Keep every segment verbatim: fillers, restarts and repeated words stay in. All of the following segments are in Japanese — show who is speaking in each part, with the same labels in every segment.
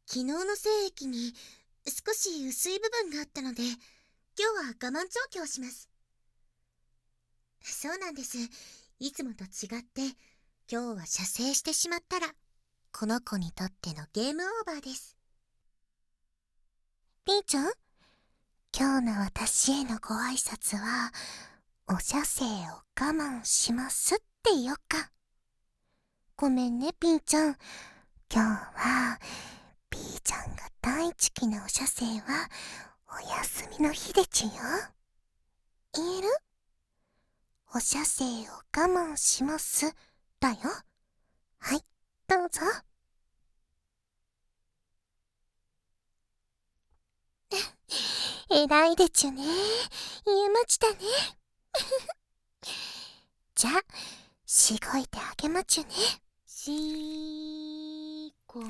Speaker 1: 昨日の精液に少し薄い部分があったので、今日は我慢調教します。そうなんです。いつもと違って、今日は射精してしまったら、この子にとってのゲームオーバーです。
Speaker 2: ピーちゃん、今日の私へのご挨拶は、お射精を我慢しますって言おっか。ごめんね、ピーちゃん。今日は、ピーちゃんが大好きなお射精は、お休みの日でちゅよ。言える？お射精を我慢します、だよ。はい、どうぞ。偉いでちゅね。言えましたね。じゃあ、しごいてあげまちゅね。
Speaker 1: しーこ。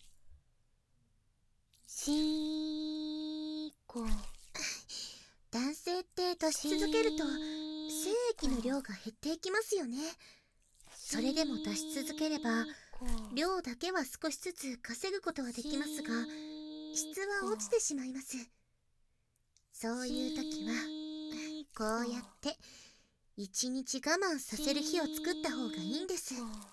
Speaker 1: しーこ。男性って出し続けると、精液の量が減っていきますよね。それでも出し続ければ、量だけは少しずつ稼ぐことはできますが、質は落ちてしまいます。そういう時は、こうやって、一日我慢させる日を作った方がいいんです。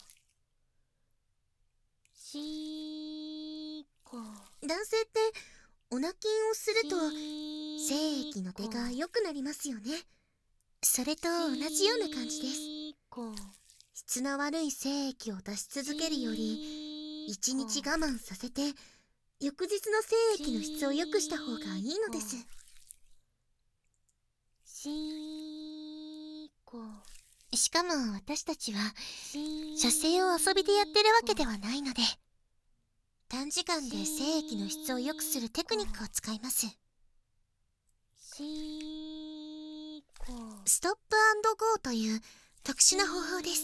Speaker 1: 男性って、オナキンをすると、精液の出が良くなりますよね。それと同じような感じです。質の悪い精液を出し続けるより、一日我慢させて、翌日の精液の質を良くした方がいいのです。しかも私たちは、射精を遊びでやってるわけではないので、短時間で精液の質を良くするテクニックを使います。ストップ&ゴーという特殊な方法です。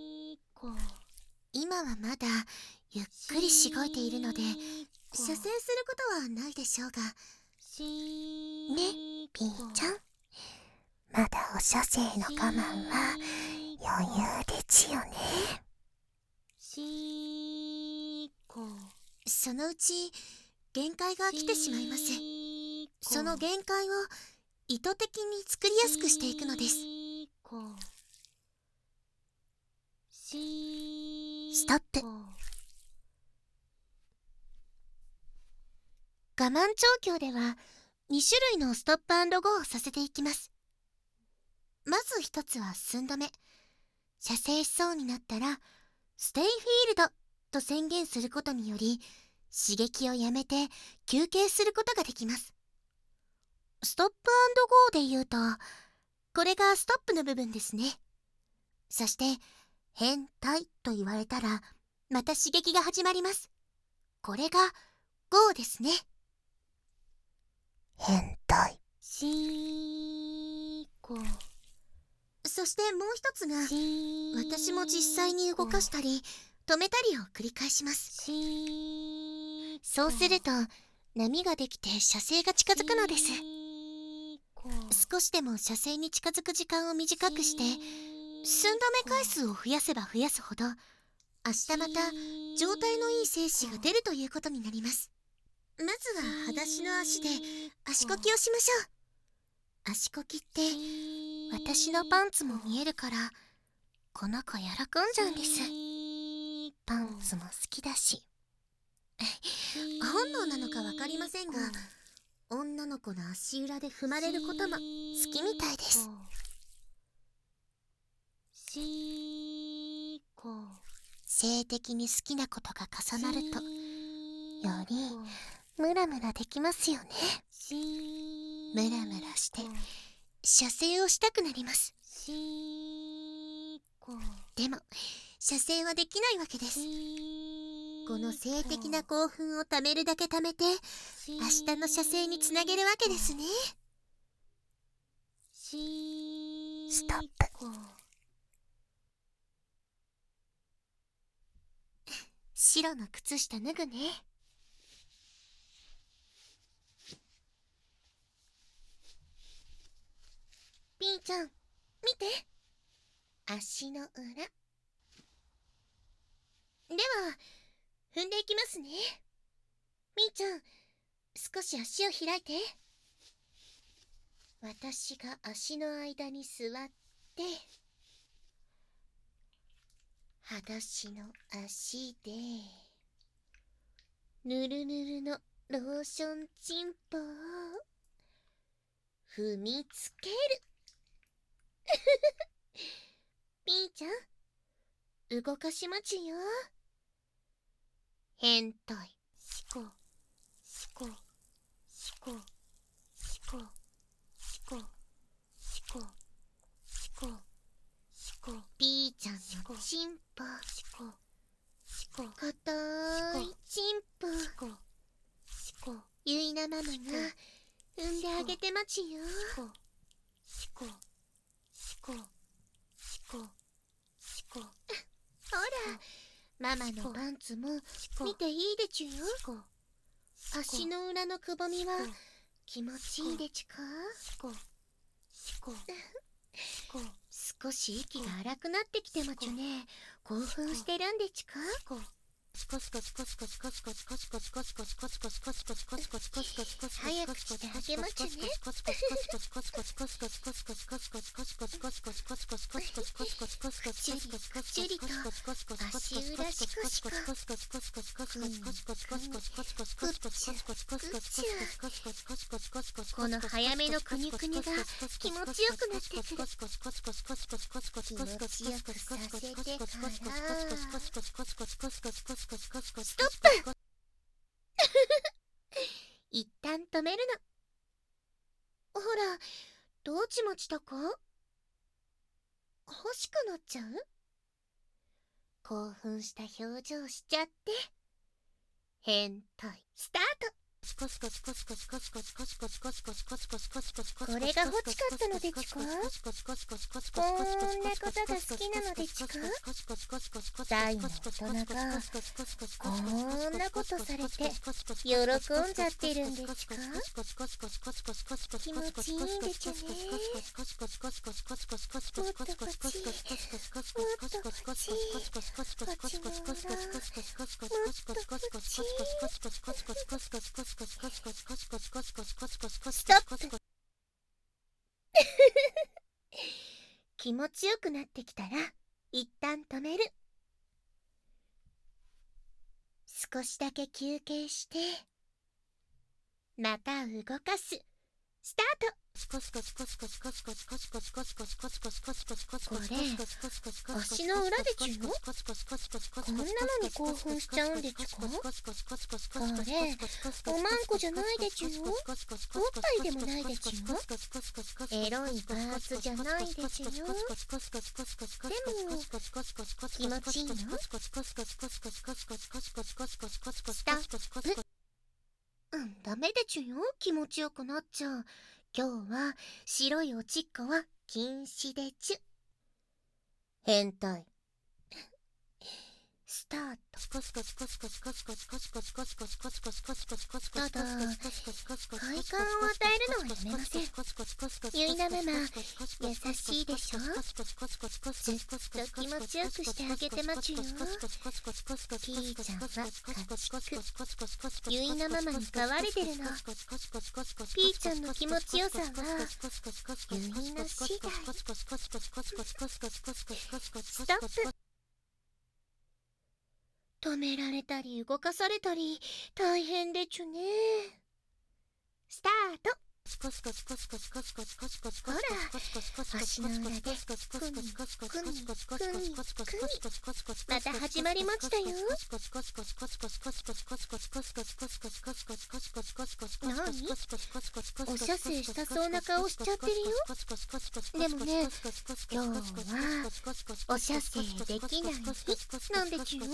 Speaker 1: 今はまだゆっくりしごいているので、射精することはないでしょうが。
Speaker 2: ね、ピーちゃん。まだお射精の我慢は余裕でちよね。
Speaker 1: そのうち限界が来てしまいます。その限界を意図的に作りやすくしていくのです。
Speaker 2: ストップ。
Speaker 1: 我慢調教ではに種類のストップ&ゴーをさせていきます。まず一つは寸止め。射精しそうになったら、ステイフィールドと宣言することにより、刺激をやめて休憩することができます。ストップ&ゴーで言うと、これがストップの部分ですね。そして、変態と言われたら、また刺激が始まります。これがゴーですね。
Speaker 2: 変態。
Speaker 1: しーこ。そしてもう一つが、私も実際に動かしたり、止めたりを繰り返します。そうすると、波ができて射精が近づくのです。少しでも射精に近づく時間を短くして、寸止め回数を増やせば増やすほど、明日また状態のいい精子が出るということになります。まずは裸足の足で足こきをしましょう。足こきって私のパンツも見えるから、この子喜んじゃうんです。パンツも好きだし。本能なのかわかりませんが、女の子の足裏で踏まれることも好きみたいです。性的に好きなことが重なると、よりムラムラできますよね。ムラムラして射精をしたくなります。でも射精はできないわけです。この性的な興奮をためるだけためて、明日の射精につなげるわけですね。
Speaker 2: ストップ。
Speaker 1: 白の靴下脱ぐね。ピーちゃん、見て。足の裏。では、踏んでいきますね。 みーちゃん、少し足を開いて。私が足の間に座って裸足の足でぬるぬるのローションチンポを踏みつける。ピーちゃん、動かしまちよ。変態。しこしこしこしこしこしこしこしこ。ピーちゃんのチンポ。しこしこ。かたーいチンポ。しこしこ。ゆいなママが産んであげてまちよ。しこしこしこしこ。ほら、ママのパンツも見ていいでちゅよ。足の裏のくぼみは気持ちいいでちゅか。少し息が荒くなってきてまちゅね。興奮してるんでちゅか。早くしてあげまちゅね。くちゅりくちゅりと足裏しこしこ。くんくんくっちゅくっちゅ。この早めのくにくにが気持ちよくなってくる。気持ちよくさせてからストップ。一旦止めるの。ほら、どうちまちたか。欲しくなっちゃう。興奮した表情しちゃって。変態スタート。これが欲しかったのでちか。こんなことが好きなのでちか。大の大人がこんなことされて喜んじゃってるんでちか。気持ちいいんでちゅね。もっとこっち、もっとこっち、こっちの裏、こっちの裏、ストップ。気持ちよくなってきたら一旦止める。少しだけ休憩してまた動かす。スタート。これ足の裏でちゅよ。こんなのに興奮しちゃうんでちゅか。これおまんこじゃないでちゅよ。おっぱいでもないでちゅよ。エロいパーツじゃないでちゅよ。でも気持ちいいの。スタップ。うん、ダメでちゅよ。気持ちよくなっちゃう。今日は白いおちっこは禁止でちゅ。変態スタート。ただ快感を与えるのはやめません。ゆいなママ優しいでしょ。ずっと気持ちよくしてあげてまちゅよ。ピーちゃんは家畜。ゆいなママに飼われてるの。ピーちゃんの気持ちよさはゆいな次第。ストップ。止められたり動かされたり大変でちゅね。スタート。ほら、足の裏でくにくにくにくにまた始まりましたよ。なに？お射精したそうな顔しちゃってるよ。でもね、今日はお射精できない日なんでちゅよ。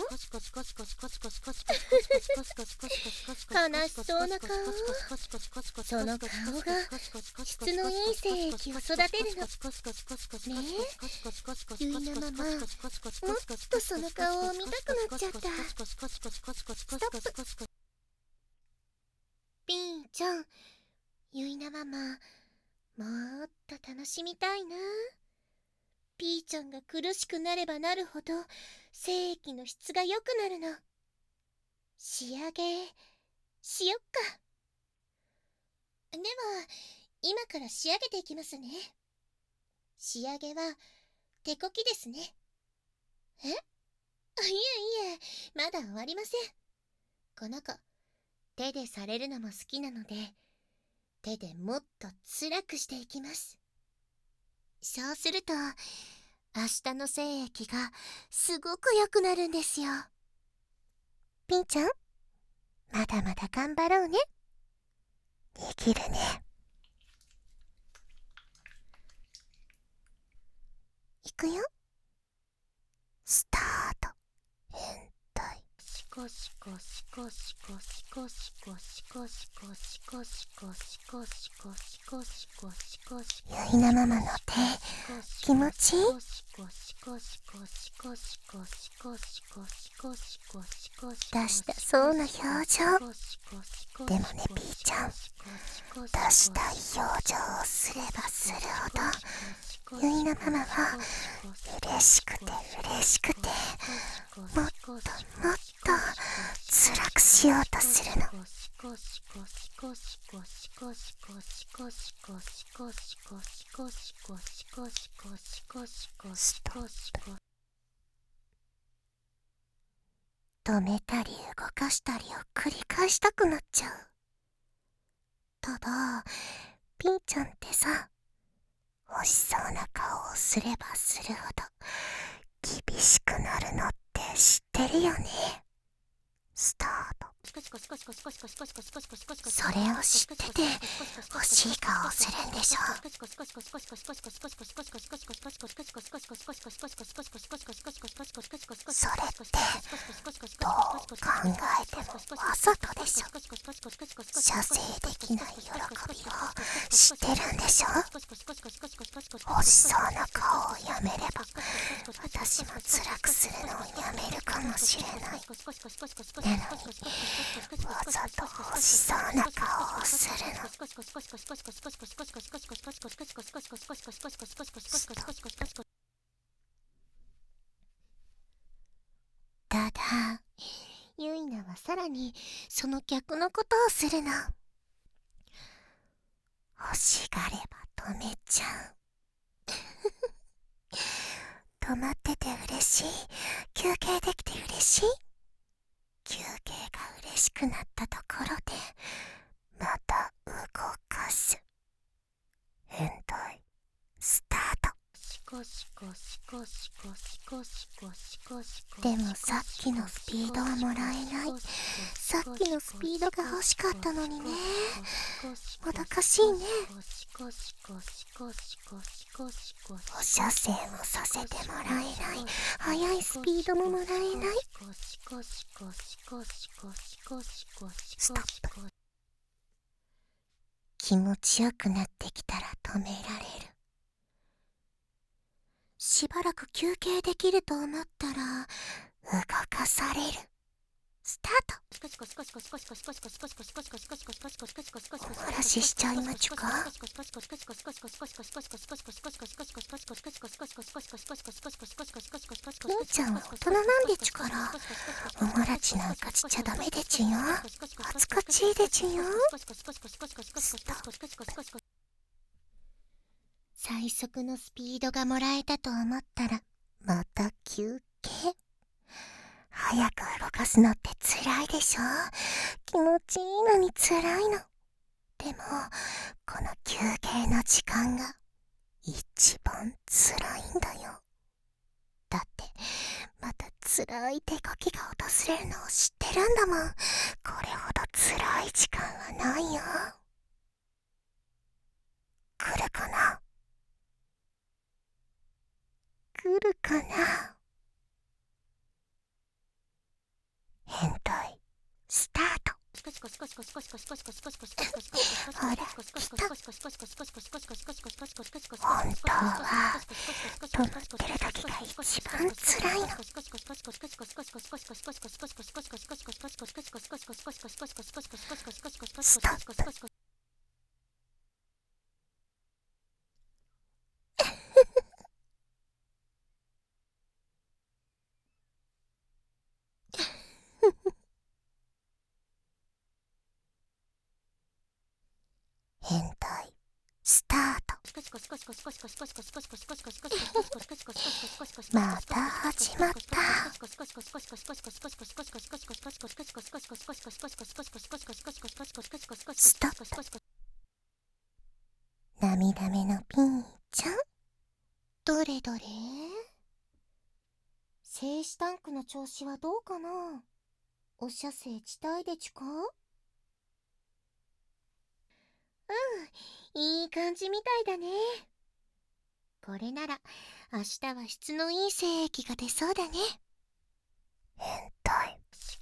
Speaker 1: 悲しそうな顔。その顔が質のいい精液を育てるの。ねえ、ゆいなママ、もっとその顔を見たくなっちゃった。ストップ。ピーちゃん、ゆいなママ、もっと楽しみたいな。ピーちゃんが苦しくなればなるほど精液の質が良くなるの。仕上げしよっか。では今から仕上げていきますね。仕上げは手こきですね。え？あ、いえいえ、まだ終わりません。この子手でされるのも好きなので、手でもっと辛くしていきます。そうすると明日の精液がすごく良くなるんですよ。
Speaker 2: ピンちゃん、まだまだ頑張ろうね。できるね。いくよ。スタート。変態。
Speaker 1: シコシコシコシコシコシコシコシコシコシコシコシコシコシコシコシコ。
Speaker 2: ゆいなママの手、気持ちいい？出したそうな表情。でもね、ピーちゃん、出したい表情をすればするほど、ゆいなママは嬉しくて嬉しくて、もっともっと辛くしようとするの。ストップ。止めたり動かしたりを繰り返したくなっちゃう。ただピンちゃんってさ、欲しそうな顔をすればするほど厳しくなるのって知ってるよね。スタート。それを知ってて欲しい顔をするんでしょ。それってどう考えてもわざとでしょ。射精できない喜びを知ってるんでしょ。欲しそうな顔をやめれば私も辛くするのをやめるかもしれない。なのにわざと欲しそうな顔をするの。ただゆいなはさらにその逆のことをするの。欲しがれば止めちゃう。止まってて嬉しい、休憩できて嬉しい。休憩が嬉しくなったところでまた動かす。変態スタート。でもさっきのスピードはもらえない。さっきのスピードが欲しかったのにね。もどかしいね。お射精もさせてもらえない。速いスピードももらえない。ストップ。気持ちよくなってきたら止められる。しばらく休憩できると思ったら動かされる。スタート。お漏らししちゃいまちゅか。ピンちゃんは大人なんでちゅから、お漏らしなんかしちゃダメでちゅよ。恥ずかしいでちゅよ。ストップ。最速のスピードがもらえたと思ったらまた休憩。早く動かすのって辛いでしょ。気持ちいいのに辛いの。でもこの休憩の時間が一番辛いんだよ。だってまた辛い手こきが訪れるのを知ってるんだもん。これほど辛い時間はないよ。来るかな来るかな。変態スタート。ほら来た。本当は止まってる時が一番つらいの。ストップ。 変態スタート。また始まった。ストップ。涙目のピンちゃん、どれどれ。精子タンクの調子はどうかな。お射精地帯でちゅか。うん、いい感じみたいだね。これなら明日は質のいい精液が出そうだね。変態。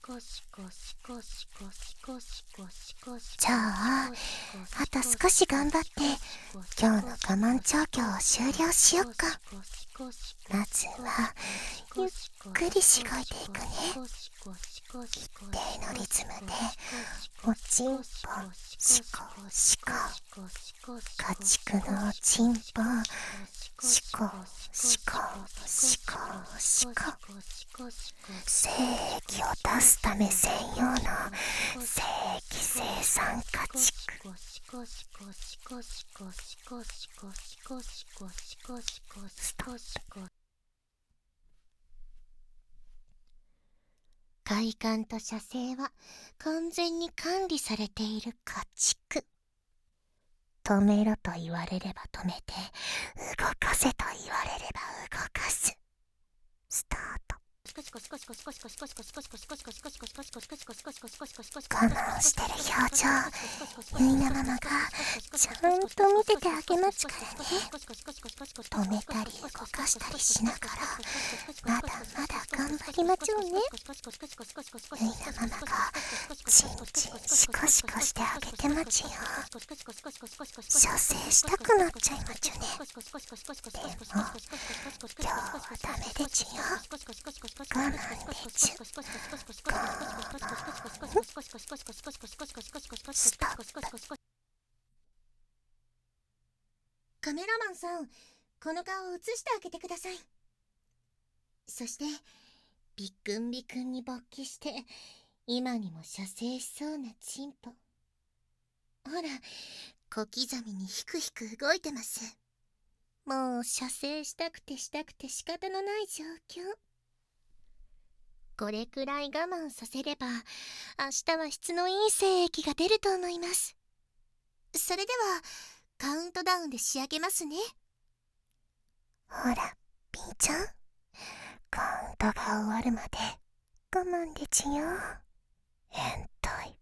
Speaker 2: じゃああと少し頑張って今日の我慢調教を終了しよっか。まずはゆっくりしごいていくね。一定のリズムでおちんぽしこしこ、家畜のおちんぽしこしこしこしこ。精液を出すため専用の精液生産家畜。ストップ。快感と射精は完全に管理されている家畜。止めろと言われれば止めて、動かせと言われれば動かす。スタート。我慢してる表情、ゆいなママがちゃんと見ててあげまちからね。止めたり動かしたりしながらまだまだ頑張りまちょうね。ゆいなママがチンチンシコシコしてあげてまちよ。射精したくなっちゃいまちゅね。でも今日はダメでちよ。我慢でちゅ。我慢。ストップ。カメラマンさん、この顔を映してあげてください。そしてビクンビクンに勃起して今にも射精しそうなチンポ。ほら、小刻みにヒクヒク動いてます。もう射精したくてしたくて仕方のない状況。これくらい我慢させれば明日は質のいい精液が出ると思います。それではカウントダウンで仕上げますね。ほらピーちゃん、カウントが終わるまで我慢でちよ。変態。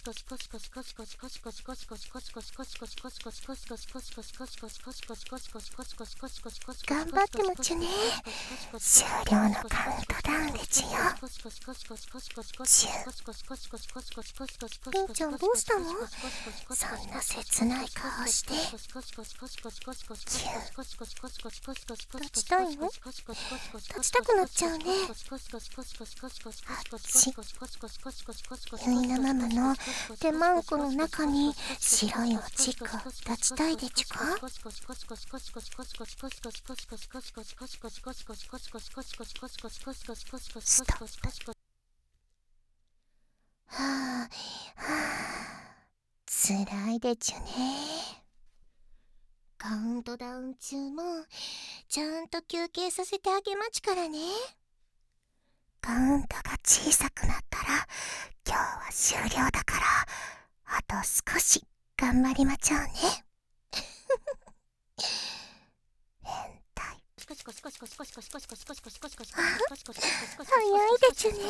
Speaker 2: 頑張ってもちゅね。終了のカウントダウンでちよ。ピンちゃんどうしたの？そんな切ない顔して。立ちたいの？立ちたくなっちゃうね。あっち。ゆいなママの手マンコの中に白いおちっこ立ちたいでちゅか？ストップ。はあはあ、つらいでちゅね。カウントダウン中もちゃんと休憩させてあげまちからね。カウントが小さくなったら今日は終了だからあと少し頑張りまちょうね。変態。早いでちゅね。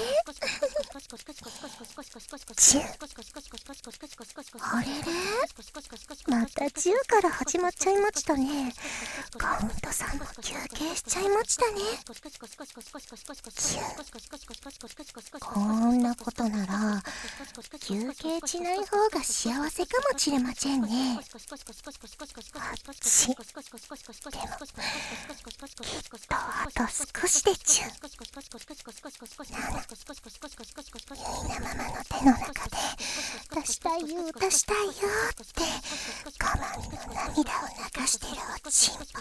Speaker 2: チュー。あれれ、またじゅうから始まっちゃいましたね。カウントさんも休憩しちゃいましたね。キュー。こんなことなら休憩しない方が幸せかもしれませんね。あっち。でもとあと少しでちゅ。ならゆいなママの手の中で出したいよ出したいよって我慢の涙を流してるおちんぽ。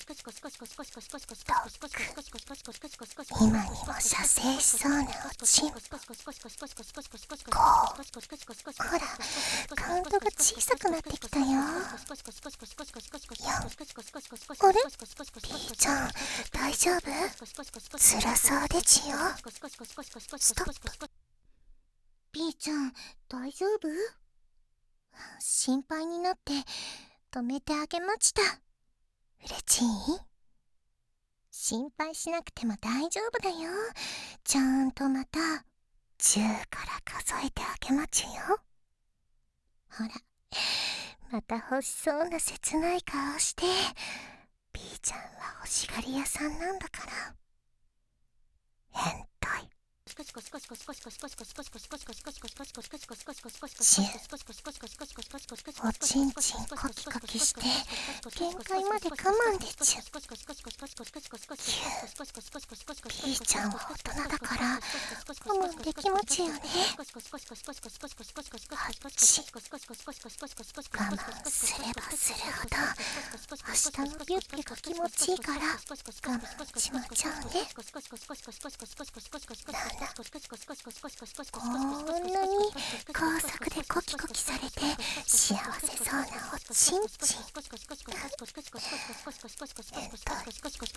Speaker 2: ドック、今にも射精しそうなおちんぽ。こう、ほらカウントが小さくなってきたよ。よん、あれピーちゃん大丈夫？辛そうでちよ。ストップ。
Speaker 1: ピーちゃん大丈夫？
Speaker 2: 心配になって止めてあげました。うれちい？心配しなくても大丈夫だよ。ちゃんとまたじゅうから数えてあげまちゅよ。ほらまた欲しそうな切ない顔して。ピーちゃんは欲しがり屋さんなんだから。変態。じゅう、おちんちんコキコキして限界まで我慢でちゅ。きゅう、ピーちゃんは大人だから我慢できまちゅよね。はち、我慢すればするほど明日のビュッピが気持ちいいから我慢しまちゃうね。なな、こんなに工作でコキコキされて幸せそうなおちんちん。変態。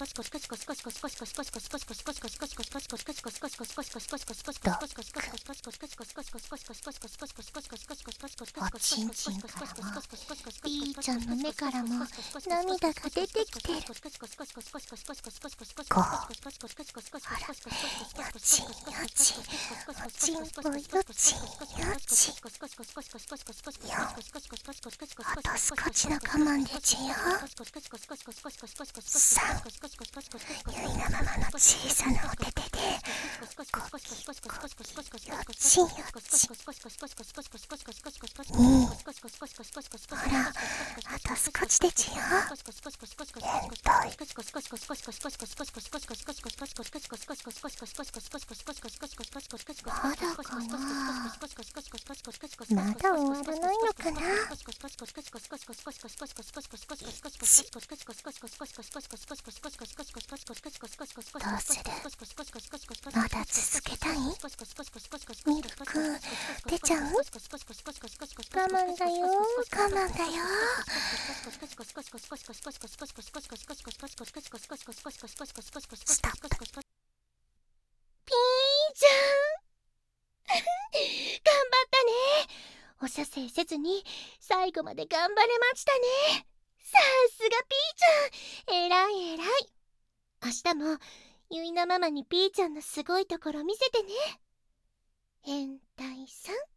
Speaker 2: ドック、おちんちんからもピーちゃんの目からも涙が出てきてる。こう、あら、よちんよちん、おちんぽよちんよちん。よん、あと少しの我慢でちよ。さん、ゆいなママの小さなお手手でコキコキよちんよちん。に、ほらあと少しでちよ。変態。まだかな。まだ終わらないのかな。どうする？まだ続けたい？ミルク出ちゃう？我慢だよ我慢だよ。ストップ。
Speaker 1: ピーちゃん頑張ったね。お射精せずに最後まで頑張れましたね。さすがピーちゃん、えらいえらい。明日もゆいなママにピーちゃんのすごいところ見せてね。変態さん。